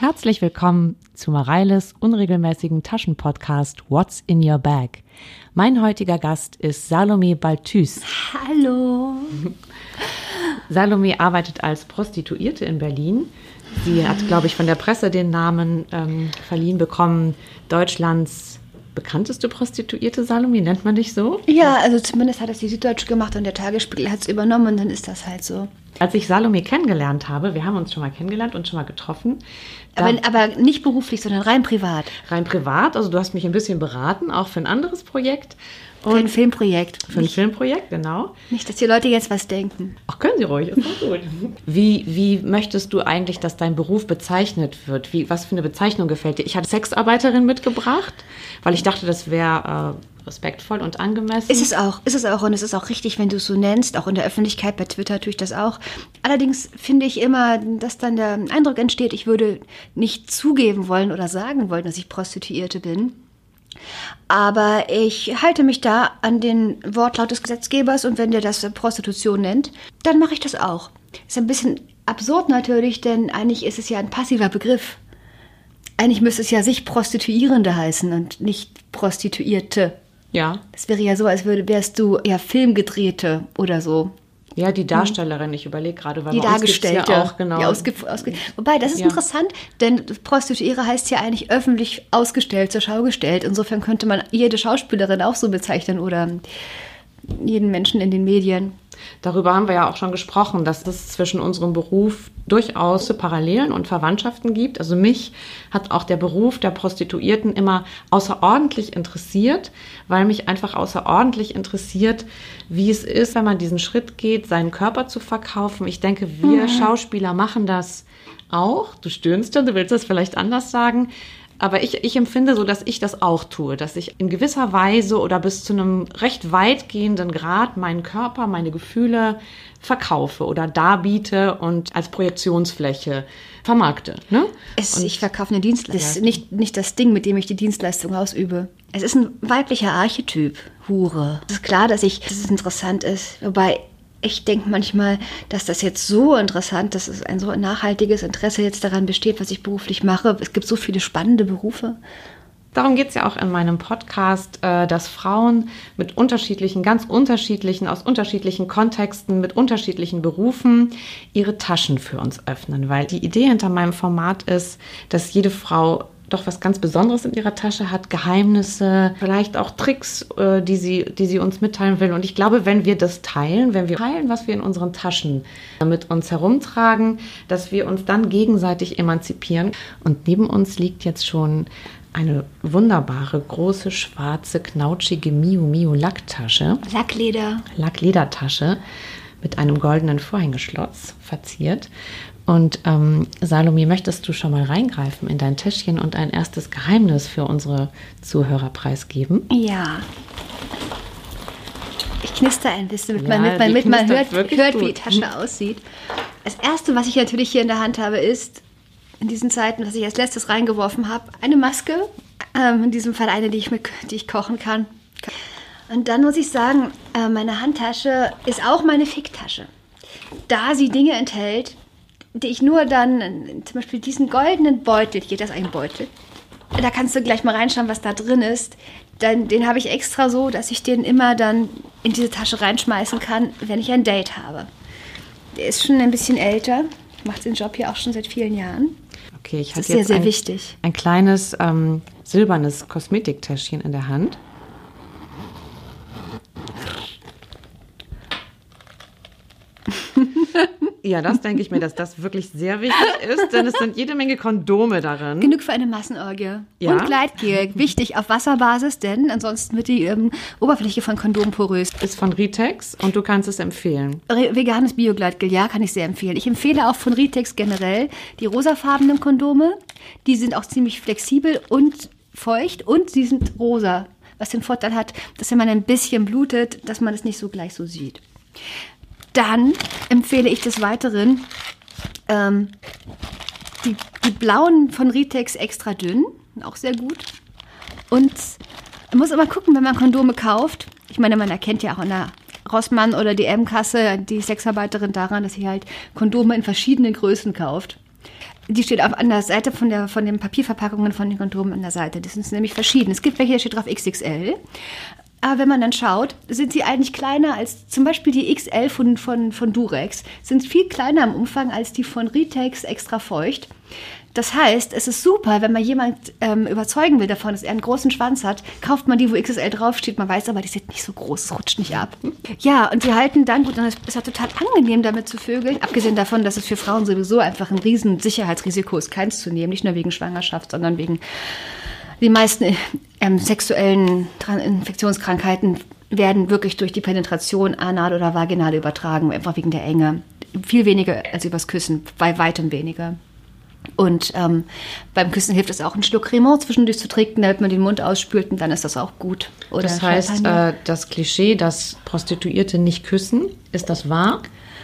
Herzlich willkommen zu Mareiles unregelmäßigen Taschenpodcast What's in Your Bag. Mein heutiger Gast ist Salome Balthus. Hallo. Salome arbeitet als Prostituierte in Berlin. Sie hat, glaube ich, von der Presse den Namen verliehen bekommen, Deutschlands bekannteste Prostituierte. Salome, nennt man dich so? Ja, also zumindest hat das die Süddeutsche gemacht und der Tagesspiegel hat es übernommen und dann ist das halt so. Als ich Salome kennengelernt habe, wir haben uns schon mal kennengelernt und schon mal getroffen. Aber nicht beruflich, sondern rein privat. Rein privat, also du hast mich ein bisschen beraten, auch für ein anderes Projekt. Für ein Filmprojekt. Für ein Filmprojekt, genau. Nicht, dass die Leute jetzt was denken. Ach, können sie ruhig, ist doch gut. Wie möchtest du eigentlich, dass dein Beruf bezeichnet wird? Was für eine Bezeichnung gefällt dir? Ich hatte Sexarbeiterin mitgebracht, weil ich dachte, das wäre respektvoll und angemessen. Ist es auch. Und es ist auch richtig, wenn du es so nennst. Auch in der Öffentlichkeit, bei Twitter tue ich das auch. Allerdings finde ich immer, dass dann der Eindruck entsteht, ich würde nicht zugeben wollen oder sagen wollen, dass ich Prostituierte bin. Aber ich halte mich da an den Wortlaut des Gesetzgebers und wenn der das Prostitution nennt, dann mache ich das auch. Ist ein bisschen absurd natürlich, denn eigentlich ist es ja ein passiver Begriff. Eigentlich müsste es ja sich Prostituierende heißen und nicht Prostituierte. Ja. Das wäre ja so, als wärst du ja Filmgedrehte oder so. Ja, die Darstellerin, ich überlege gerade, weil die bei uns gibt's Dargestellte. Ja auch, genau. Wobei, das ist interessant, denn Prostituiere heißt ja eigentlich öffentlich ausgestellt, zur Schau gestellt. Insofern könnte man jede Schauspielerin auch so bezeichnen oder jeden Menschen in den Medien. Darüber haben wir ja auch schon gesprochen, dass es zwischen unserem Beruf durchaus Parallelen und Verwandtschaften gibt. Also mich hat auch der Beruf der Prostituierten immer außerordentlich interessiert, weil mich einfach außerordentlich interessiert, wie es ist, wenn man diesen Schritt geht, seinen Körper zu verkaufen. Ich denke, wir Schauspieler machen das auch. Du stöhnst schon, du willst das vielleicht anders sagen. Aber ich empfinde so, dass ich das auch tue, dass ich in gewisser Weise oder bis zu einem recht weitgehenden Grad meinen Körper, meine Gefühle verkaufe oder darbiete und als Projektionsfläche vermarkte. Ne? Ich verkaufe eine Dienstleistung, nicht das Ding, mit dem ich die Dienstleistung ausübe. Es ist ein weiblicher Archetyp, Hure. Es ist klar, dass es interessant ist, wobei ich denke manchmal, dass das jetzt so interessant, dass es ein so nachhaltiges Interesse jetzt daran besteht, was ich beruflich mache. Es gibt so viele spannende Berufe. Darum geht es ja auch in meinem Podcast, dass Frauen mit ganz unterschiedlichen, aus unterschiedlichen Kontexten, mit unterschiedlichen Berufen ihre Taschen für uns öffnen. Weil die Idee hinter meinem Format ist, dass jede Frau doch was ganz Besonderes in ihrer Tasche hat, Geheimnisse, vielleicht auch Tricks, die sie uns mitteilen will. Und ich glaube, wenn wir teilen, was wir in unseren Taschen mit uns herumtragen, dass wir uns dann gegenseitig emanzipieren. Und neben uns liegt jetzt schon eine wunderbare, große, schwarze, knautschige Miu Miu Lacktasche. Lackledertasche mit einem goldenen Vorhängeschloss verziert. Und Salome, möchtest du schon mal reingreifen in dein Täschchen und ein erstes Geheimnis für unsere Zuhörer preisgeben? Ja. Ich knister ein bisschen, damit man hört, wie die Tasche aussieht. Das Erste, was ich natürlich hier in der Hand habe, ist, in diesen Zeiten, was ich als letztes reingeworfen habe, eine Maske. In diesem Fall eine, die ich kochen kann. Und dann muss ich sagen, meine Handtasche ist auch meine Ficktasche. Da sie Dinge enthält, die ich nur dann, zum Beispiel diesen goldenen Beutel, hier, das ist ein Beutel, da kannst du gleich mal reinschauen, was da drin ist. Den habe ich extra so, dass ich den immer dann in diese Tasche reinschmeißen kann, wenn ich ein Date habe. Der ist schon ein bisschen älter, macht den Job hier auch schon seit vielen Jahren. Okay, ich habe jetzt sehr wichtig. Ein kleines silbernes Kosmetiktäschchen in der Hand. Ja, das denke ich mir, dass das wirklich sehr wichtig ist, denn es sind jede Menge Kondome darin. Genug für eine Massenorgie. Ja? Und Gleitgel, wichtig auf Wasserbasis, denn ansonsten wird die Oberfläche von Kondom porös. Ist von Ritex und du kannst es empfehlen. Veganes Bio-Gleitgel, ja, kann ich sehr empfehlen. Ich empfehle auch von Ritex generell die rosafarbenen Kondome. Die sind auch ziemlich flexibel und feucht und sie sind rosa, was den Vorteil hat, dass wenn man ein bisschen blutet, dass man es nicht so gleich so sieht. Dann empfehle ich des Weiteren die blauen von Ritex extra dünn, auch sehr gut. Und man muss immer gucken, wenn man Kondome kauft. Ich meine, man erkennt ja auch in der Rossmann- oder DM-Kasse die Sexarbeiterin daran, dass sie halt Kondome in verschiedenen Größen kauft. Die steht an der Seite von den Papierverpackungen von den Kondomen an der Seite. Das sind nämlich verschieden. Es gibt welche, da steht drauf XXL. Aber wenn man dann schaut, sind sie eigentlich kleiner als zum Beispiel die XL von Durex. Sind viel kleiner im Umfang als die von Ritex Extra Feucht. Das heißt, es ist super, wenn man jemand überzeugen will davon, dass er einen großen Schwanz hat, kauft man die, wo XXL draufsteht. Man weiß aber, die sind nicht so groß, es rutscht nicht ab. Ja, und die halten dann gut. Und es ist ja total angenehm, damit zu vögeln. Abgesehen davon, dass es für Frauen sowieso einfach ein riesen Sicherheitsrisiko ist, keins zu nehmen. Nicht nur wegen Schwangerschaft, sondern wegen die meisten sexuellen Infektionskrankheiten werden wirklich durch die Penetration anal oder vaginal übertragen, einfach wegen der Enge. Viel weniger als übers Küssen, bei weitem weniger. Und beim Küssen hilft es auch, einen Schluck Cremant zwischendurch zu trinken, damit man den Mund ausspült und dann ist das auch gut. Oder das heißt, das Klischee, dass Prostituierte nicht küssen, ist das wahr?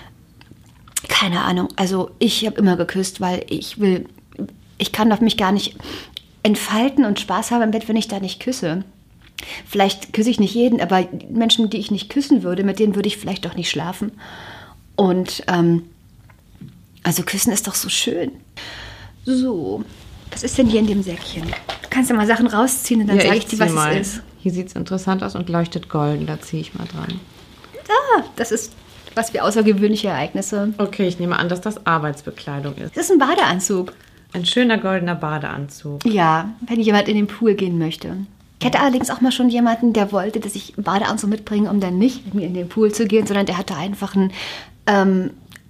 Keine Ahnung. Also ich habe immer geküsst, weil ich kann auf mich gar nicht entfalten und Spaß haben im Bett, wenn ich da nicht küsse. Vielleicht küsse ich nicht jeden, aber Menschen, die ich nicht küssen würde, mit denen würde ich vielleicht auch nicht schlafen. Und also küssen ist doch so schön. So, was ist denn hier in dem Säckchen? Du kannst ja mal Sachen rausziehen und dann sage ich dir, was es ist. Hier sieht es interessant aus und leuchtet golden, da ziehe ich mal dran. Das ist was für außergewöhnliche Ereignisse. Okay, ich nehme an, dass das Arbeitsbekleidung ist. Das ist ein Badeanzug. Ein schöner goldener Badeanzug. Ja, wenn jemand in den Pool gehen möchte. Ich hatte allerdings auch mal schon jemanden, der wollte, dass ich einen Badeanzug mitbringe, um dann nicht mit mir in den Pool zu gehen, sondern der hatte einfach einen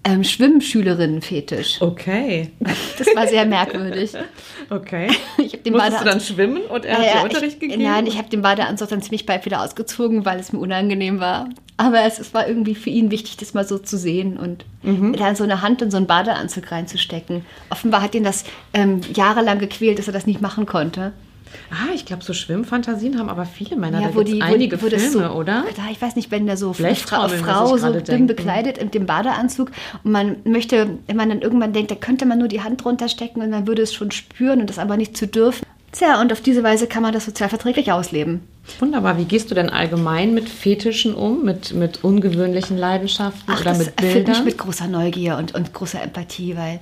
Schwimmschülerinnen-Fetisch. Okay. Das war sehr merkwürdig. Okay. Musstest du dann schwimmen und er hat dir Unterricht gegeben? Nein, ich habe den Badeanzug dann ziemlich bald wieder ausgezogen, weil es mir unangenehm war. Aber es war irgendwie für ihn wichtig, das mal so zu sehen und dann so eine Hand in so einen Badeanzug reinzustecken. Offenbar hat ihn das jahrelang gequält, dass er das nicht machen konnte. Ich glaube, so Schwimmfantasien haben aber viele Männer. Ja, da gibt es einige Filme, so, oder? Ich weiß nicht, wenn der so Frau so dünn bekleidet mit dem Badeanzug und man möchte, wenn man dann irgendwann denkt, da könnte man nur die Hand drunter stecken und man würde es schon spüren und das aber nicht zu dürfen. Tja, und auf diese Weise kann man das sozialverträglich ausleben. Wunderbar. Wie gehst du denn allgemein mit Fetischen um, mit ungewöhnlichen Leidenschaften oder mit Bildern? Das erfüllt mich mit großer Neugier und großer Empathie, weil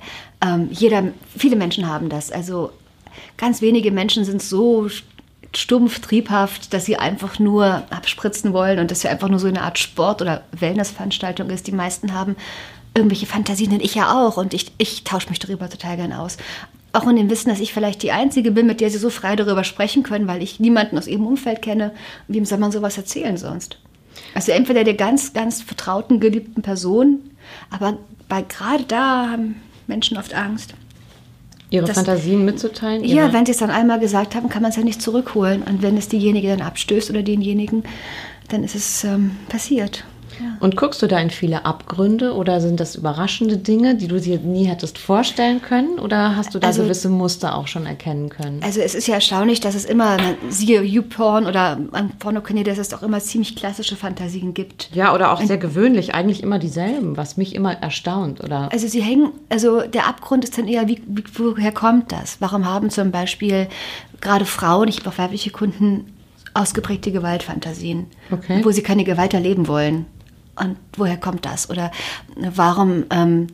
viele Menschen haben das. Also ganz wenige Menschen sind so stumpf, triebhaft, dass sie einfach nur abspritzen wollen und das ja einfach nur so eine Art Sport- oder Wellnessveranstaltung ist. Die meisten haben irgendwelche Fantasien, und ich ja auch. Und ich tausche mich darüber total gern aus. Auch in dem Wissen, dass ich vielleicht die Einzige bin, mit der sie so frei darüber sprechen können, weil ich niemanden aus ihrem Umfeld kenne. Wem soll man sowas erzählen sonst? Also entweder der ganz, ganz vertrauten, geliebten Person, aber gerade da haben Menschen oft Angst. Ihre Fantasien mitzuteilen? Ja, wenn sie es dann einmal gesagt haben, kann man es ja nicht zurückholen. Und wenn es diejenige dann abstößt oder denjenigen, dann ist es passiert. Ja. Und guckst du da in viele Abgründe oder sind das überraschende Dinge, die du dir nie hättest vorstellen können? Oder hast du da gewisse Muster auch schon erkennen können? Also es ist ja erstaunlich, dass es immer, siehe YouPorn oder an Pornokanälen, dass es auch immer ziemlich klassische Fantasien gibt. Ja, oder auch sehr gewöhnlich, eigentlich immer dieselben, was mich immer erstaunt. Oder? Also der Abgrund ist dann eher, woher kommt das? Warum haben zum Beispiel gerade Frauen, ich habe auch weibliche Kunden, ausgeprägte Gewaltfantasien, wo sie keine Gewalt erleben wollen? Und woher kommt das? Oder warum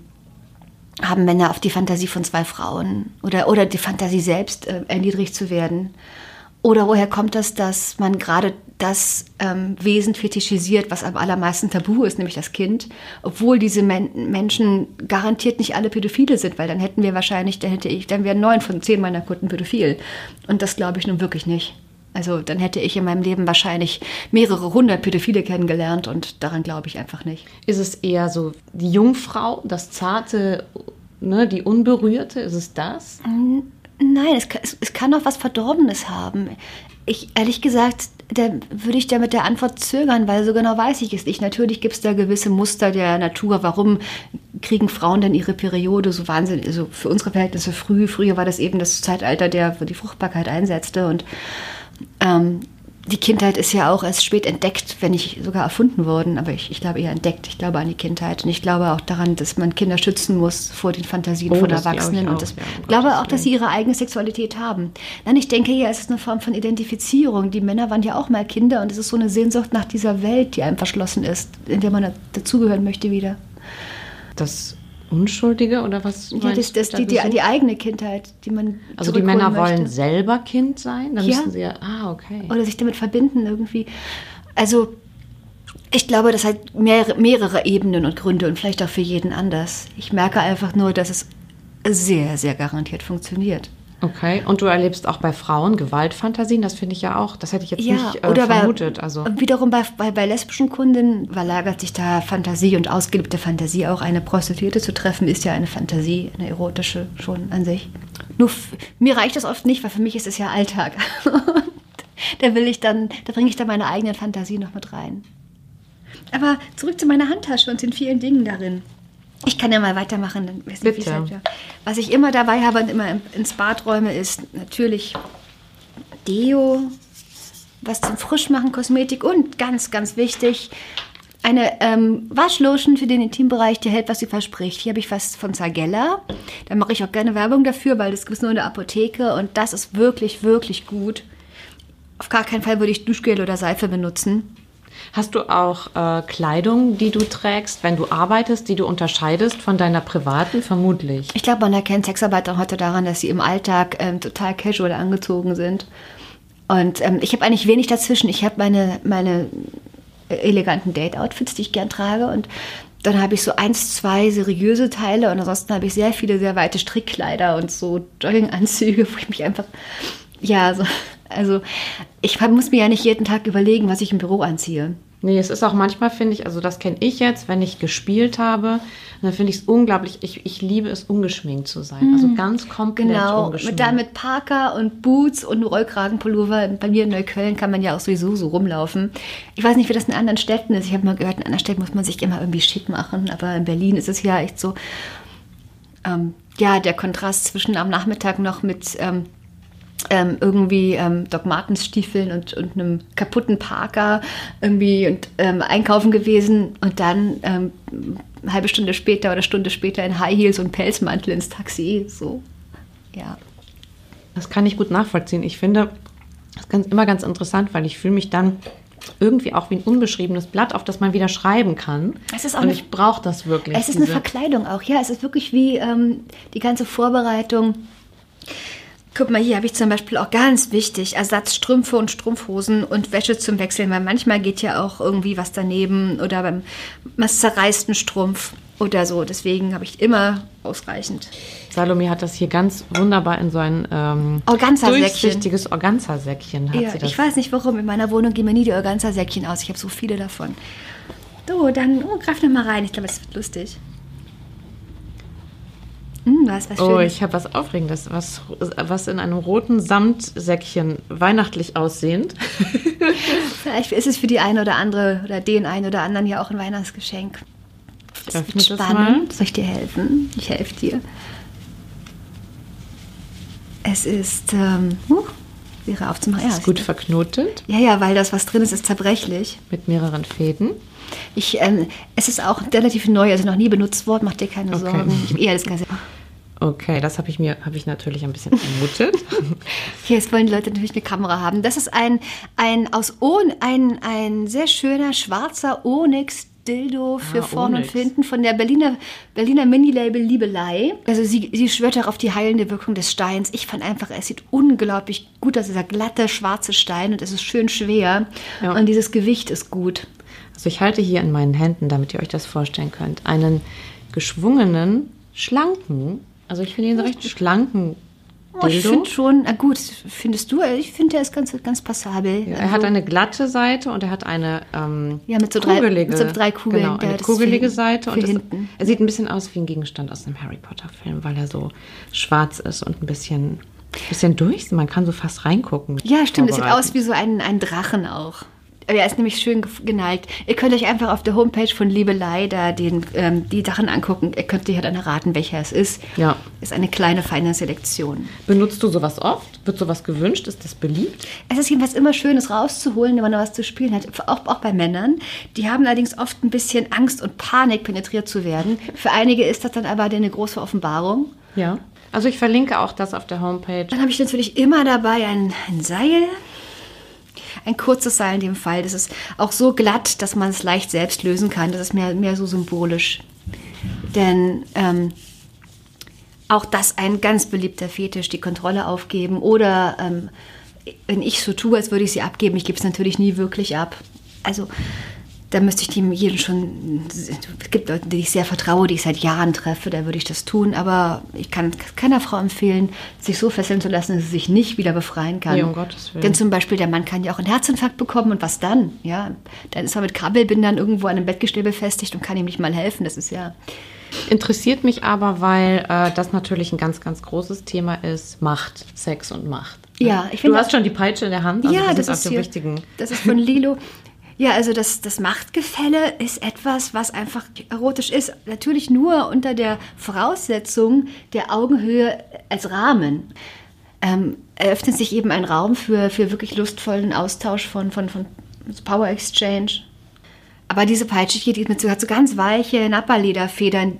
haben Männer auf die Fantasie von zwei Frauen oder die Fantasie selbst erniedrigt zu werden? Oder woher kommt das, dass man gerade das Wesen fetischisiert, was am allermeisten tabu ist, nämlich das Kind, obwohl diese Menschen garantiert nicht alle Pädophile sind, weil dann wären 9 von 10 meiner Kunden pädophil. Und das glaube ich nun wirklich nicht. Also dann hätte ich in meinem Leben wahrscheinlich mehrere 100 Pädophile kennengelernt und daran glaube ich einfach nicht. Ist es eher so die Jungfrau, das Zarte, ne, die Unberührte, ist es das? Nein, es kann auch was Verdorbenes haben. Ehrlich gesagt, da würde ich mit der Antwort zögern, weil so genau weiß ich es nicht. Natürlich gibt es da gewisse Muster der Natur. Warum kriegen Frauen denn ihre Periode so wahnsinnig, also für unsere Verhältnisse früh? Früher war das eben das Zeitalter, wo die Fruchtbarkeit einsetzte und die Kindheit ist ja auch erst spät entdeckt, wenn nicht sogar erfunden worden. Aber ich glaube eher entdeckt. Ich glaube an die Kindheit. Und ich glaube auch daran, dass man Kinder schützen muss vor den Fantasien von Erwachsenen. Und ich glaube auch, dass sie ihre eigene Sexualität haben. Nein, ich denke eher, es ist eine Form von Identifizierung. Die Männer waren ja auch mal Kinder. Und es ist so eine Sehnsucht nach dieser Welt, die einem verschlossen ist, in der man dazugehören möchte wieder. Das Unschuldige oder was? Ja, das ist die eigene Kindheit, die man Also die Männer wollen selber Kind sein? Dann müssen sie okay. Oder sich damit verbinden irgendwie. Also ich glaube, das hat mehrere Ebenen und Gründe und vielleicht auch für jeden anders. Ich merke einfach nur, dass es sehr, sehr garantiert funktioniert. Okay, und du erlebst auch bei Frauen Gewaltfantasien, das finde ich ja auch, das hätte ich jetzt nicht vermutet. Wiederum bei lesbischen Kunden verlagert sich da Fantasie und ausgelebte Fantasie. Auch eine Prostituierte zu treffen, ist ja eine Fantasie, eine erotische schon an sich. Nur mir reicht das oft nicht, weil für mich ist es ja Alltag. Da bringe ich dann meine eigenen Fantasien noch mit rein. Aber zurück zu meiner Handtasche und den vielen Dingen darin. Ich kann ja mal weitermachen. Dann weiß nicht, Bitte. Was ich immer dabei habe und immer ins Bad räume, ist natürlich Deo, was zum Frischmachen, Kosmetik und ganz, ganz wichtig, eine Waschlotion für den Intimbereich, die hält, was sie verspricht. Hier habe ich was von Zagella. Da mache ich auch gerne Werbung dafür, weil das gibt es nur in der Apotheke und das ist wirklich, wirklich gut. Auf gar keinen Fall würde ich Duschgel oder Seife benutzen. Hast du auch Kleidung, die du trägst, wenn du arbeitest, die du unterscheidest von deiner privaten? Vermutlich. Ich glaube, man erkennt Sexarbeiter heute daran, dass sie im Alltag total casual angezogen sind. Und ich habe eigentlich wenig dazwischen. Ich habe meine eleganten Date-Outfits, die ich gern trage. Und dann habe ich so 1, 2 seriöse Teile. Und ansonsten habe ich sehr viele, sehr weite Strickkleider und so Jogginganzüge, wo ich mich einfach... Also ich muss mir ja nicht jeden Tag überlegen, was ich im Büro anziehe. Nee, es ist auch manchmal, finde ich, also das kenne ich jetzt, wenn ich gespielt habe, dann finde ich es unglaublich, ich liebe es, ungeschminkt zu sein. Also ganz komplett ungeschminkt. Genau, mit Parker und Boots und Rollkragenpullover. Bei mir in Neukölln kann man ja auch sowieso so rumlaufen. Ich weiß nicht, wie das in anderen Städten ist. Ich habe mal gehört, in anderen Städten muss man sich immer irgendwie schick machen. Aber in Berlin ist es ja echt so, der Kontrast zwischen am Nachmittag noch mit... Doc Martens Stiefeln und einem kaputten Parker irgendwie und einkaufen gewesen und dann eine halbe Stunde später oder Stunde später in High Heels und Pelzmantel ins Taxi. So, ja. Das kann ich gut nachvollziehen. Ich finde das immer ganz interessant, weil ich fühle mich dann irgendwie auch wie ein unbeschriebenes Blatt, auf das man wieder schreiben kann. Und ich brauche das wirklich. Es ist eine Verkleidung auch. Ja, es ist wirklich wie die ganze Vorbereitung. Guck mal, hier habe ich zum Beispiel auch ganz wichtig Ersatzstrümpfe und Strumpfhosen und Wäsche zum Wechseln, weil manchmal geht ja auch irgendwie was daneben oder beim zerreißten Strumpf oder so. Deswegen habe ich immer ausreichend. Salome hat das hier ganz wunderbar in so ein durchsichtiges Organza-Säckchen. Ich weiß nicht warum, in meiner Wohnung gehen mir nie die Organza-Säckchen aus. Ich habe so viele davon. So, dann greif noch mal rein. Ich glaube, es wird lustig. Was Schönes. Ich habe was Aufregendes, was in einem roten Samtsäckchen weihnachtlich aussehend. Vielleicht ist es für die eine oder andere oder den einen oder anderen ja auch ein Weihnachtsgeschenk. Ich öffne das mal. Soll ich dir helfen? Ich helfe dir. Es ist, wäre aufzumachen. Ja, ist gut verknotet. Ja, weil das, was drin ist, ist zerbrechlich. Mit mehreren Fäden. Es ist auch relativ neu, also noch nie benutzt worden, mach dir keine Sorgen. Das Ganze. Okay, das habe ich natürlich ein bisschen vermutet. Jetzt wollen die Leute natürlich eine Kamera haben. Das ist ein sehr schöner schwarzer Onyx-Dildo für vorne und für hinten von der Berliner Mini-Label Liebelei. Also sie schwört auch auf die heilende Wirkung des Steins. Ich fand einfach, es sieht unglaublich gut aus, dieser glatte, schwarze Stein und es ist schön schwer. Ja. Und dieses Gewicht ist gut. Also ich halte hier in meinen Händen, damit ihr euch das vorstellen könnt, einen geschwungenen, schlanken, also ich finde ihn recht schlanken Dildo. Ich finde schon, gut, findest du? Ich finde, der ist ganz, ganz passabel. Ja, er hat eine glatte Seite und er hat eine mit so kugelige, drei Kugeln. Genau, eine kugelige Seite. Und er sieht ein bisschen aus wie ein Gegenstand aus einem Harry Potter-Film, weil er so schwarz ist und ein bisschen durch. Man kann so fast reingucken. Ja, stimmt. Es sieht aus wie so ein Drachen auch. Er ist nämlich schön geneigt. Ihr könnt euch einfach auf der Homepage von Liebelei da die Sachen angucken. Ihr könnt hier dann erraten, welcher es ist. Ja. Ist eine kleine, feine Selektion. Benutzt du sowas oft? Wird sowas gewünscht? Ist das beliebt? Es ist jedenfalls immer schön, es rauszuholen, wenn man noch was zu spielen hat. Auch bei Männern. Die haben allerdings oft ein bisschen Angst und Panik, penetriert zu werden. Für einige ist das dann aber eine große Offenbarung. Ja. Also ich verlinke auch das auf der Homepage. Dann habe ich natürlich immer dabei ein Seil. Ein kurzes Seil in dem Fall. Das ist auch so glatt, dass man es leicht selbst lösen kann. Das ist mehr so symbolisch. Denn auch das ein ganz beliebter Fetisch, die Kontrolle aufgeben oder wenn ich so tue, als würde ich sie abgeben, ich gebe es natürlich nie wirklich ab. Also da müsste ich jedem schon, es gibt Leute, die ich sehr vertraue, die ich seit Jahren treffe, da würde ich das tun, aber ich kann keiner Frau empfehlen, sich so fesseln zu lassen, dass sie sich nicht wieder befreien kann. Nee, um Gottes Willen. Denn zum Beispiel der Mann kann ja auch einen Herzinfarkt bekommen und was dann? Ja, dann ist er mit Kabelbindern irgendwo an einem Bettgestell befestigt und kann ihm nicht mal helfen, das ist ja... Interessiert mich aber, weil das natürlich ein ganz, ganz großes Thema ist, Macht, Sex und Macht. Ja, ich finde... Du hast schon die Peitsche in der Hand, also ja, das ist auf dem richtigen... Das ist von Lilo. Ja, also das Machtgefälle ist etwas, was einfach erotisch ist. Natürlich nur unter der Voraussetzung der Augenhöhe als Rahmen. Eröffnet sich eben ein Raum für wirklich lustvollen Austausch von Power Exchange. Aber diese Peitsche hier, die hat so ganz weiche Nappa-Lederfedern,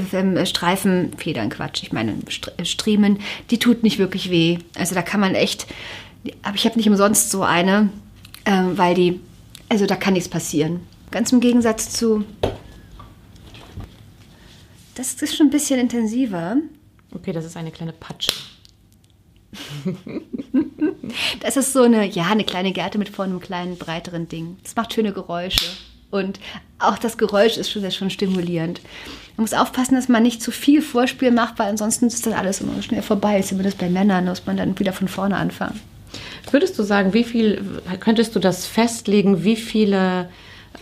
Striemen, die tut nicht wirklich weh. Also da kann man echt, aber ich habe nicht umsonst so eine, weil also da kann nichts passieren. Ganz im Gegensatz zu, das ist schon ein bisschen intensiver. Okay, das ist eine kleine Patsche. Das ist so eine kleine Gerte mit vorne einem kleinen, breiteren Ding. Das macht schöne Geräusche. Und auch das Geräusch ist schon stimulierend. Man muss aufpassen, dass man nicht zu viel Vorspiel macht, weil ansonsten ist das alles immer schnell vorbei. Zumindest bei Männern muss man dann wieder von vorne anfangen. Würdest du sagen, könntest du das festlegen, wie viele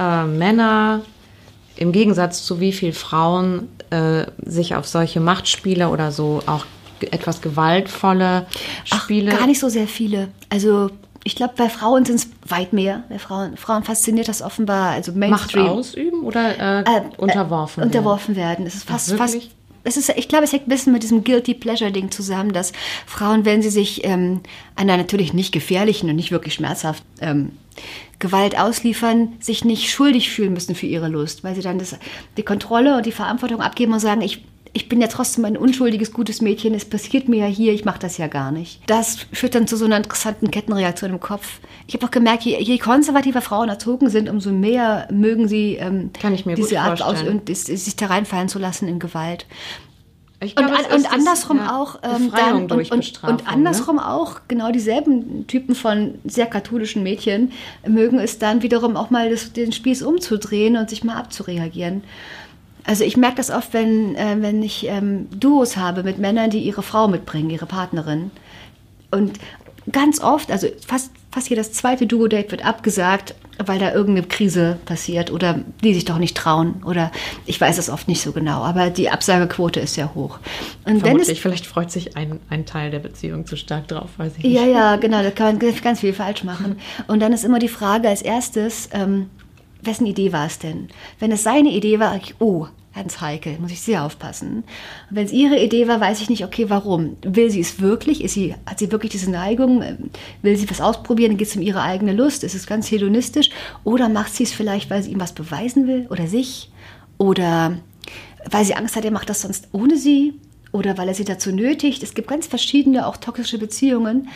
Männer im Gegensatz zu wie viele Frauen sich auf solche Machtspiele oder so auch etwas gewaltvolle Spiele... Gar nicht so sehr viele. Also ich glaube, bei Frauen sind es weit mehr. Bei Frauen fasziniert das offenbar, also Mainstream. Macht ausüben oder unterworfen werden? Unterworfen werden. Es ist fast... Ich glaube, es hängt ein bisschen mit diesem Guilty Pleasure-Ding zusammen, dass Frauen, wenn sie sich einer natürlich nicht gefährlichen und nicht wirklich schmerzhaft Gewalt ausliefern, sich nicht schuldig fühlen müssen für ihre Lust, weil sie dann die Kontrolle und die Verantwortung abgeben und sagen, ich bin ja trotzdem ein unschuldiges, gutes Mädchen, es passiert mir ja hier, ich mache das ja gar nicht. Das führt dann zu so einer interessanten Kettenreaktion im Kopf. Ich habe auch gemerkt, je konservativer Frauen erzogen sind, umso mehr mögen sie diese Art aus und sich da reinfallen zu lassen in Gewalt. Ich glaube, und andersrum auch und andersrum auch genau dieselben Typen von sehr katholischen Mädchen mögen es dann wiederum auch mal den Spieß umzudrehen und sich mal abzureagieren. Also ich merke das oft, wenn ich Duos habe mit Männern, die ihre Frau mitbringen, ihre Partnerin. Und ganz oft, also fast jedes zweite Duo-Date wird abgesagt, weil da irgendeine Krise passiert oder die sich doch nicht trauen. Oder ich weiß es oft nicht so genau, aber die Absagequote ist sehr hoch. Und vermutlich, vielleicht freut sich ein Teil der Beziehung zu stark drauf, weiß ich nicht. Ja, genau, da kann man ganz viel falsch machen. Und dann ist immer die Frage als erstes, wessen Idee war es denn? Wenn es seine Idee war, ganz heikel, muss ich sehr aufpassen. Und wenn es ihre Idee war, weiß ich nicht, okay, warum? Will sie es wirklich? Hat sie wirklich diese Neigung? Will sie was ausprobieren? Dann geht es um ihre eigene Lust? Ist es ganz hedonistisch? Oder macht sie es vielleicht, weil sie ihm was beweisen will? Oder sich? Oder weil sie Angst hat, er macht das sonst ohne sie? Oder weil er sie dazu nötigt? Es gibt ganz verschiedene, auch toxische Beziehungen.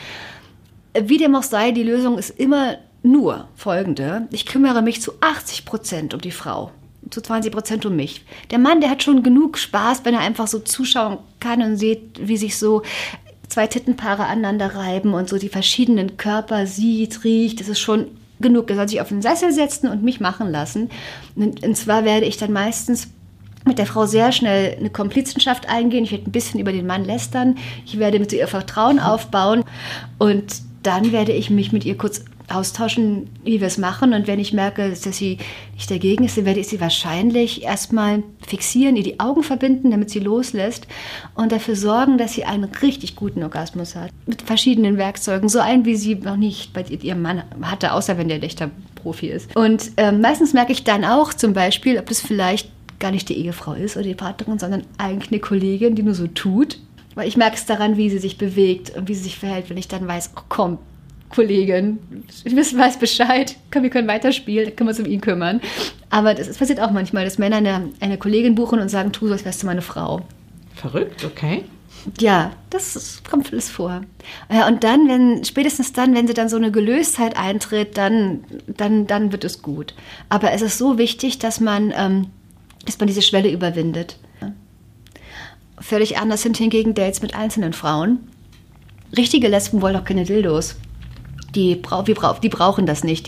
Wie dem auch sei, die Lösung ist immer nur folgende: Ich kümmere mich zu 80% um die Frau, zu 20% um mich. Der Mann, der hat schon genug Spaß, wenn er einfach so zuschauen kann und sieht, wie sich so zwei Tittenpaare aneinander reiben und so die verschiedenen Körper sieht, riecht. Das ist schon genug. Er soll sich auf den Sessel setzen und mich machen lassen. Und zwar werde ich dann meistens mit der Frau sehr schnell eine Komplizenschaft eingehen. Ich werde ein bisschen über den Mann lästern. Ich werde mit ihr Vertrauen aufbauen. Und dann werde ich mich mit ihr kurz austauschen, wie wir es machen. Und wenn ich merke, dass sie nicht dagegen ist, dann werde ich sie wahrscheinlich erstmal fixieren, ihr die Augen verbinden, damit sie loslässt und dafür sorgen, dass sie einen richtig guten Orgasmus hat. Mit verschiedenen Werkzeugen, so einen, wie sie noch nicht bei ihrem Mann hatte, außer wenn der ein echter Profi ist. Und meistens merke ich dann auch zum Beispiel, ob das vielleicht gar nicht die Ehefrau ist oder die Partnerin, sondern eigentlich eine Kollegin, die nur so tut. Weil ich merke es daran, wie sie sich bewegt und wie sie sich verhält, wenn ich dann weiß, oh komm, Kollegin, ich weiß Bescheid, komm, wir können weiterspielen, dann können wir uns um ihn kümmern. Aber das passiert auch manchmal, dass Männer eine Kollegin buchen und sagen, tu so, als wärst du meine Frau. Verrückt, okay. Ja, das kommt alles vor. Ja, und dann, spätestens dann, wenn sie dann so eine Gelöstheit eintritt, dann wird es gut. Aber es ist so wichtig, dass man diese Schwelle überwindet. Völlig anders sind hingegen Dates mit einzelnen Frauen. Richtige Lesben wollen auch keine Dildos. Die brauchen das nicht.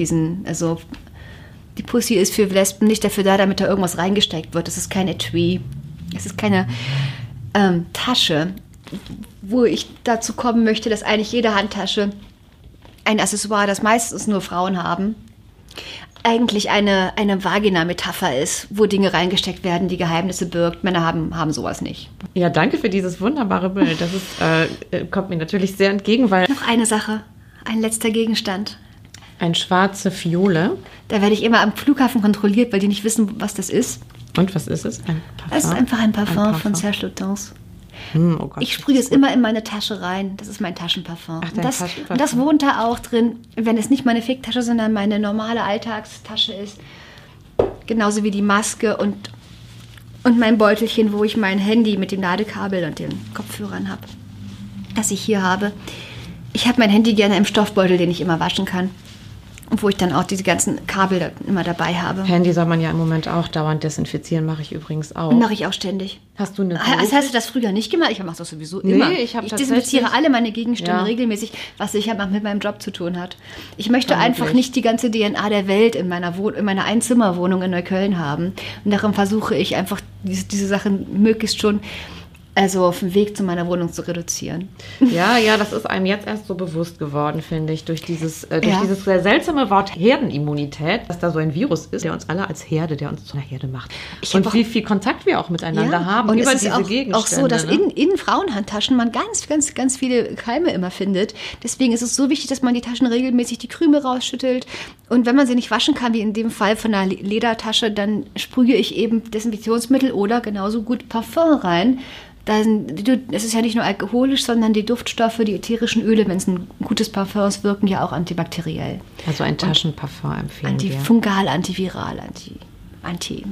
Die Pussy ist für Lesben nicht dafür da, damit da irgendwas reingesteckt wird. Das ist kein Etui. Es ist keine Tasche, wo ich dazu kommen möchte, dass eigentlich jede Handtasche ein Accessoire, das meistens nur Frauen haben, eigentlich eine Vagina-Metapher ist, wo Dinge reingesteckt werden, die Geheimnisse birgt. Männer haben sowas nicht. Ja, danke für dieses wunderbare Bild. Das ist, kommt mir natürlich sehr entgegen, weil... Noch eine Sache, ein letzter Gegenstand. Eine schwarze Fiole. Da werde ich immer am Flughafen kontrolliert, weil die nicht wissen, was das ist. Und was ist es? Ein Parfum? Es ist einfach ein Parfum von Serge Lutens. Oh Gott, ich sprühe es immer in meine Tasche rein. Das ist mein Taschenparfum. Ach, und das wohnt da auch drin, wenn es nicht meine Ficktasche, sondern meine normale Alltagstasche ist. Genauso wie die Maske und mein Beutelchen, wo ich mein Handy mit dem Ladekabel und den Kopfhörern habe. Das ich hier habe. Ich habe mein Handy gerne im Stoffbeutel, den ich immer waschen kann. Und wo ich dann auch diese ganzen Kabel immer dabei habe. Handy soll man ja im Moment auch dauernd desinfizieren, mache ich übrigens auch. Mache ich auch ständig. Hast du eine Hast du das früher nicht gemacht? Ich mache das sowieso immer. Ich desinfiziere alle meine Gegenstände regelmäßig, was sicher mit meinem Job zu tun hat. Ich möchte einfach nicht die ganze DNA der Welt in meiner Einzimmerwohnung in Neukölln haben. Und darum versuche ich einfach, diese Sachen möglichst schon auf dem Weg zu meiner Wohnung zu reduzieren. Ja, das ist einem jetzt erst so bewusst geworden, finde ich, durch dieses sehr seltsame Wort Herdenimmunität, dass da so ein Virus ist, der uns alle als Herde, der uns zu einer Herde macht. Und wie viel Kontakt wir auch miteinander haben und über es ist diese Gegenstände. Auch so, dass in Frauenhandtaschen man ganz, ganz, ganz viele Keime immer findet. Deswegen ist es so wichtig, dass man die Taschen regelmäßig die Krümel rausschüttelt. Und wenn man sie nicht waschen kann, wie in dem Fall von einer Ledertasche, dann sprühe ich eben Desinfektionsmittel oder genauso gut Parfum rein. Es ist ja nicht nur alkoholisch, sondern die Duftstoffe, die ätherischen Öle, wenn es ein gutes Parfum ist, wirken ja auch antibakteriell. Also ein Taschenparfum empfehlen wir. Antifungal, antiviral, anti.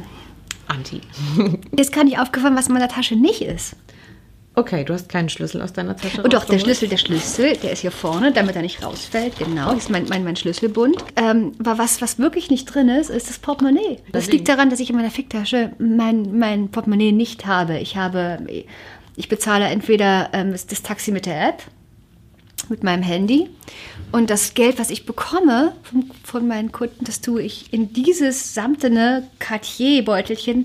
Jetzt kann ich aufgefallen, was in meiner Tasche nicht ist. Okay, du hast keinen Schlüssel aus deiner Tasche. Und doch, der Schlüssel, der ist hier vorne, damit er nicht rausfällt. Genau, das ist mein Schlüsselbund. Aber was wirklich nicht drin ist das Portemonnaie. Das liegt daran, dass ich in meiner Ficktasche mein Portemonnaie nicht habe. Ich bezahle entweder das Taxi mit der App, mit meinem Handy. Und das Geld, was ich bekomme von meinen Kunden, das tue ich in dieses samtene Cartier-Beutelchen,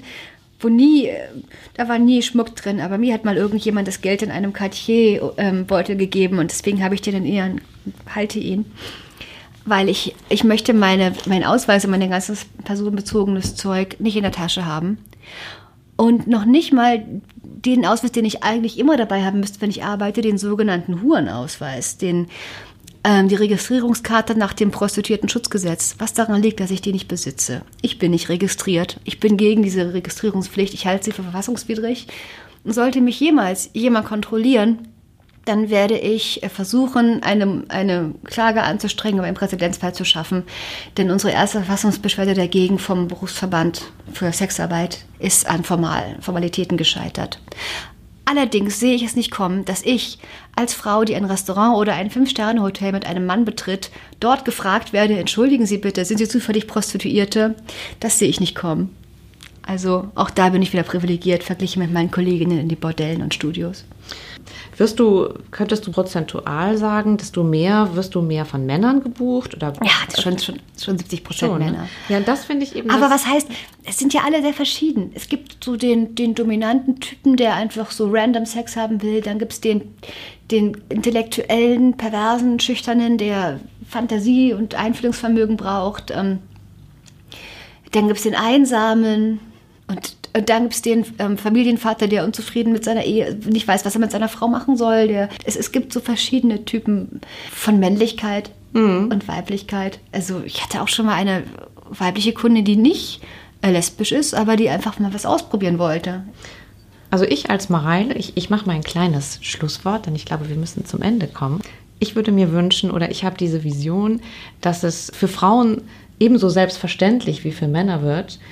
da war nie Schmuck drin, aber mir hat mal irgendjemand das Geld in einem Cartier-Beutel gegeben und deswegen habe ich den in ihren, halte ihn, weil ich möchte meinen Ausweis und mein ganzes personenbezogenes Zeug nicht in der Tasche haben und noch nicht mal den Ausweis, den ich eigentlich immer dabei haben müsste, wenn ich arbeite, den sogenannten Hurenausweis, die Registrierungskarte nach dem Prostituierten-Schutzgesetz, was daran liegt, dass ich die nicht besitze. Ich bin nicht registriert. Ich bin gegen diese Registrierungspflicht. Ich halte sie für verfassungswidrig. Und sollte mich jemals jemand kontrollieren, dann werde ich versuchen, eine Klage anzustrengen, um einen Präzedenzfall zu schaffen. Denn unsere erste Verfassungsbeschwerde dagegen vom Berufsverband für Sexarbeit ist an Formalitäten gescheitert. Allerdings sehe ich es nicht kommen, dass ich als Frau, die ein Restaurant oder ein 5-Sterne-Hotel mit einem Mann betritt, dort gefragt werde, entschuldigen Sie bitte, sind Sie zufällig Prostituierte? Das sehe ich nicht kommen. Also auch da bin ich wieder privilegiert, verglichen mit meinen Kolleginnen in die Bordellen und Studios. Könntest du prozentual sagen, wirst du mehr von Männern gebucht? Oder? Ja, das schon 70% Männer. Ne? Ja, das finde ich eben. Aber was heißt, es sind ja alle sehr verschieden. Es gibt so den dominanten Typen, der einfach so random Sex haben will. Dann gibt es den intellektuellen, perversen, schüchternen, der Fantasie und Einfühlungsvermögen braucht. Dann gibt es den Einsamen. Und dann gibt es den Familienvater, der unzufrieden mit seiner Ehe, nicht weiß, was er mit seiner Frau machen soll. Es gibt so verschiedene Typen von Männlichkeit und Weiblichkeit. Also ich hatte auch schon mal eine weibliche Kundin, die nicht lesbisch ist, aber die einfach mal was ausprobieren wollte. Also ich als Mareile, ich mache mal ein kleines Schlusswort, denn ich glaube, wir müssen zum Ende kommen. Ich würde mir wünschen, oder ich habe diese Vision, dass es für Frauen ebenso selbstverständlich wie für Männer wird,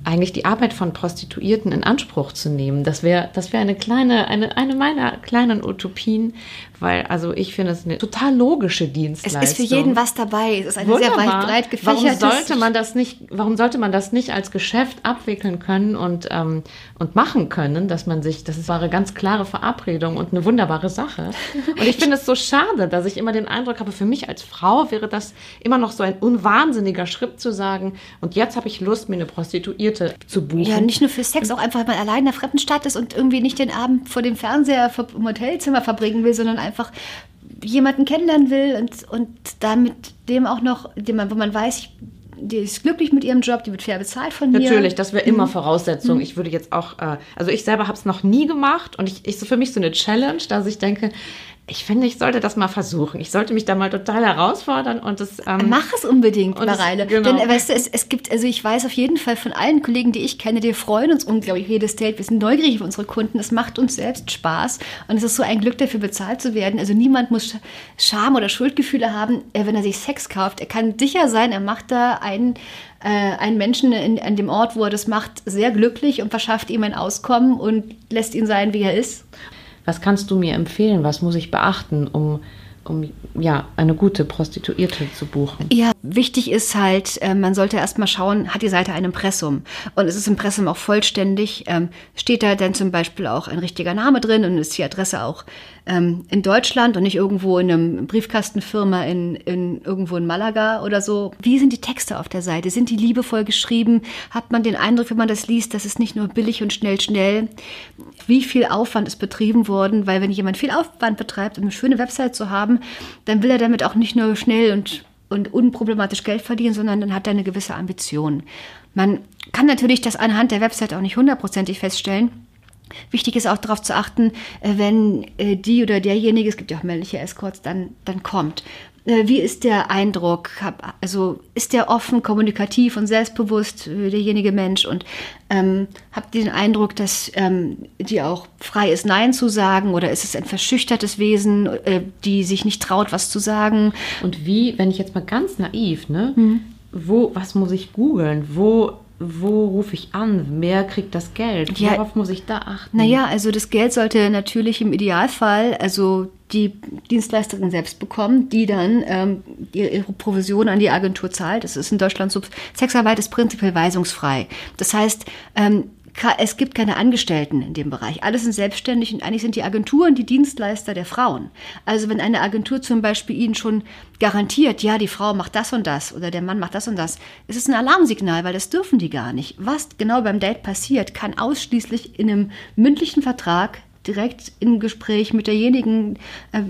eigentlich die Arbeit von Prostituierten in Anspruch zu nehmen. Das wäre eine meiner kleinen Utopien, weil also ich finde es eine total logische Dienstleistung. Es ist für jeden was dabei. Es ist eine sehr breit gefächerte. Warum sollte man das nicht als Geschäft abwickeln können und machen können, das ist eine ganz klare Verabredung und eine wunderbare Sache. Und ich finde es so schade, dass ich immer den Eindruck habe, für mich als Frau wäre das immer noch so ein unwahnsinniger Schritt zu sagen, und jetzt habe ich Lust, mir eine Prostituierte zu buchen. Ja, nicht nur für Sex, auch einfach, wenn man allein in einer fremden Stadt ist und irgendwie nicht den Abend vor dem Fernseher im Hotelzimmer verbringen will, sondern einfach jemanden kennenlernen will und damit dem auch noch, wo man weiß, die ist glücklich mit ihrem Job, die wird fair bezahlt von mir. Natürlich, das wäre immer Voraussetzung. Ich würde jetzt auch, also ich selber habe es noch nie gemacht und ich für mich so eine Challenge, dass ich denke, ich finde, ich sollte das mal versuchen. Ich sollte mich da mal total herausfordern und das. Mach es unbedingt, Mareile. Genau. Denn weißt du, es gibt, also ich weiß auf jeden Fall von allen Kollegen, die ich kenne, die freuen uns unglaublich jedes Date. Wir sind neugierig auf unsere Kunden. Es macht uns selbst Spaß und es ist so ein Glück, dafür bezahlt zu werden. Also niemand muss Scham oder Schuldgefühle haben, wenn er sich Sex kauft. Er kann sicher sein, er macht da einen Menschen an dem Ort, wo er das macht, sehr glücklich und verschafft ihm ein Auskommen und lässt ihn sein, wie er ist. Was kannst du mir empfehlen? Was muss ich beachten, um eine gute Prostituierte zu buchen? Ja, wichtig ist halt, man sollte erstmal schauen, hat die Seite ein Impressum? Und ist das Impressum auch vollständig? Steht da dann zum Beispiel auch ein richtiger Name drin und ist die Adresse auch in Deutschland und nicht irgendwo in einem Briefkastenfirma irgendwo in Malaga oder so? Wie sind die Texte auf der Seite? Sind die liebevoll geschrieben? Hat man den Eindruck, wenn man das liest, dass es nicht nur billig und schnell? Wie viel Aufwand ist betrieben worden? Weil wenn jemand viel Aufwand betreibt, um eine schöne Website zu haben, dann will er damit auch nicht nur schnell und unproblematisch Geld verdienen, sondern dann hat er eine gewisse Ambition. Man kann natürlich das anhand der Website auch nicht hundertprozentig feststellen. Wichtig ist auch darauf zu achten, wenn die oder derjenige, es gibt ja auch männliche Escorts, dann kommt. Wie ist der Eindruck? Also ist der offen, kommunikativ und selbstbewusst, derjenige Mensch? Und habt ihr den Eindruck, dass die auch frei ist, Nein zu sagen? Oder ist es ein verschüchtertes Wesen, die sich nicht traut, was zu sagen? Und wie, wenn ich jetzt mal ganz naiv, was muss ich googeln? Wo rufe ich an? Wer kriegt das Geld? Ja, worauf muss ich da achten? Naja, also das Geld sollte natürlich im Idealfall, also die Dienstleisterin selbst bekommen, die dann ihre Provision an die Agentur zahlt. Das ist in Deutschland so. Sexarbeit ist prinzipiell weisungsfrei. Das heißt, es gibt keine Angestellten in dem Bereich. Alle sind selbstständig und eigentlich sind die Agenturen die Dienstleister der Frauen. Also wenn eine Agentur zum Beispiel ihnen schon garantiert, ja, die Frau macht das und das oder der Mann macht das und das, ist es ein Alarmsignal, weil das dürfen die gar nicht. Was genau beim Date passiert, kann ausschließlich in einem mündlichen Vertrag direkt im Gespräch mit derjenigen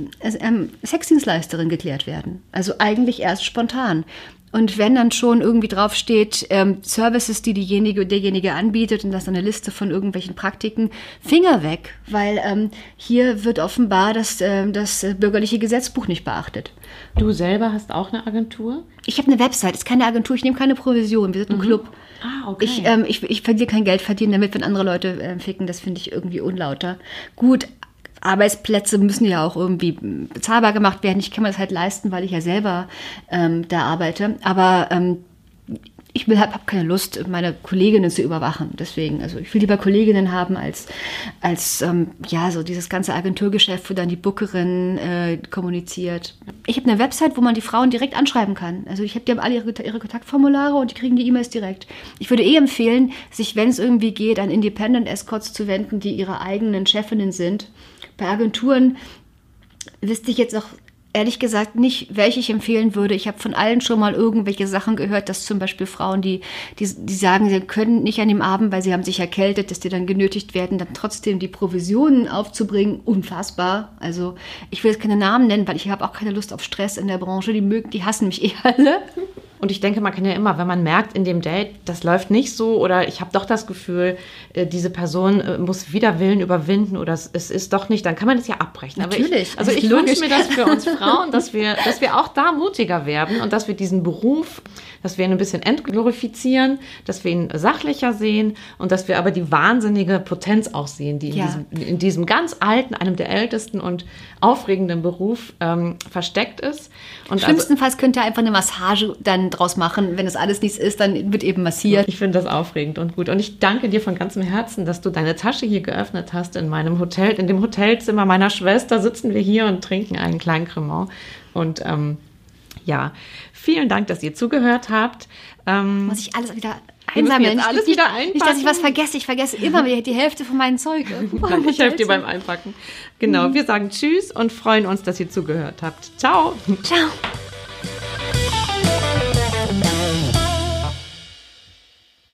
Sexdienstleisterin geklärt werden. Also eigentlich erst spontan. Und wenn dann schon irgendwie draufsteht, Services, die derjenige anbietet und das ist eine Liste von irgendwelchen Praktiken, Finger weg, weil hier wird offenbar das bürgerliche Gesetzbuch nicht beachtet. Du selber hast auch eine Agentur? Ich habe eine Website, ist keine Agentur, ich nehme keine Provision, wir sind ein Club. Ah, okay. Ich verliere kein Geld verdienen damit, wenn andere Leute ficken, das finde ich irgendwie unlauter. Gut, Arbeitsplätze müssen ja auch irgendwie bezahlbar gemacht werden. Ich kann mir das halt leisten, weil ich ja selber da arbeite. Aber ich habe keine Lust, meine Kolleginnen zu überwachen. Deswegen, also ich will lieber Kolleginnen haben als so dieses ganze Agenturgeschäft, wo dann die Bookerin kommuniziert. Ich habe eine Website, wo man die Frauen direkt anschreiben kann. Also die haben alle ihre Kontaktformulare und die kriegen die E-Mails direkt. Ich würde empfehlen, sich, wenn es irgendwie geht, an Independent Escorts zu wenden, die ihre eigenen Chefinnen sind. Bei Agenturen wüsste ich jetzt auch ehrlich gesagt nicht, welche ich empfehlen würde. Ich habe von allen schon mal irgendwelche Sachen gehört, dass zum Beispiel Frauen, die sagen, sie können nicht an dem Abend, weil sie haben sich erkältet, dass die dann genötigt werden, dann trotzdem die Provisionen aufzubringen. Unfassbar. Also ich will jetzt keine Namen nennen, weil ich habe auch keine Lust auf Stress in der Branche. Die hassen mich alle. Und ich denke, man kann ja immer, wenn man merkt in dem Date, das läuft nicht so oder ich habe doch das Gefühl, diese Person muss wider Willen überwinden oder es ist doch nicht, dann kann man das ja abbrechen. Natürlich. Aber ich wünsche mir das für uns Frauen, dass wir auch da mutiger werden und dass wir diesen Beruf, dass wir ihn ein bisschen entglorifizieren, dass wir ihn sachlicher sehen und dass wir aber die wahnsinnige Potenz auch sehen, die in diesem ganz alten, einem der ältesten und aufregenden Beruf versteckt ist. Und schlimmstenfalls könnte einfach eine Massage dann dann draus machen. Wenn es alles nichts ist, dann wird eben massiert. Ich finde das aufregend und gut. Und ich danke dir von ganzem Herzen, dass du deine Tasche hier geöffnet hast in meinem Hotel. In dem Hotelzimmer meiner Schwester sitzen wir hier und trinken einen kleinen Cremant. Und vielen Dank, dass ihr zugehört habt. Muss ich alles wieder einsammeln? Nicht, dass ich was vergesse. Ich vergesse immer die Hälfte von meinen Zeug. Ich helfe dir beim Einpacken. Genau, wir sagen Tschüss und freuen uns, dass ihr zugehört habt. Ciao. Ciao.